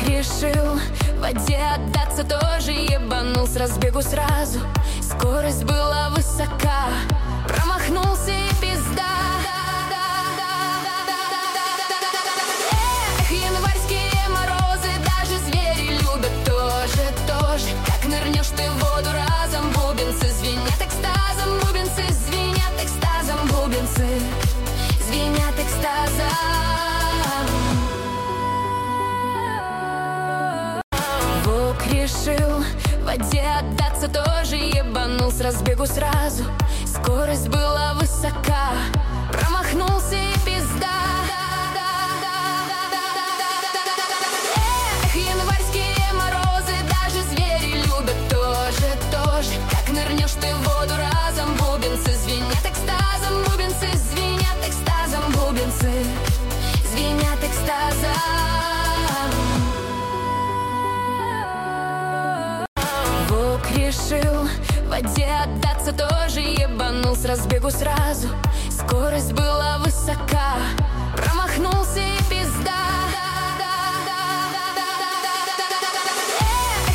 решил в воде отдаться, тоже ебанул с разбегу сразу. Скорость была высока, промахнулся и пизда. Эх, январские морозы, даже звери любят тоже. Как нырнешь ты в воду разом, бубенцы звенят экстазом, бубенцы звенят экстазом, бубенцы звенят экстазом. Решил в воде отдаться, тоже ебанул с разбегу сразу. Скорость была высока, промахнулся и пизда. Эх, январские морозы, даже звери любят тоже. Как нырнешь ты в воду разом, бубенцы звенят экстазом, бубенцы звенят экстазом, бубенцы звенят экстазом. Решил в воде отдаться, тоже ебанул с разбегу сразу. Скорость была высока,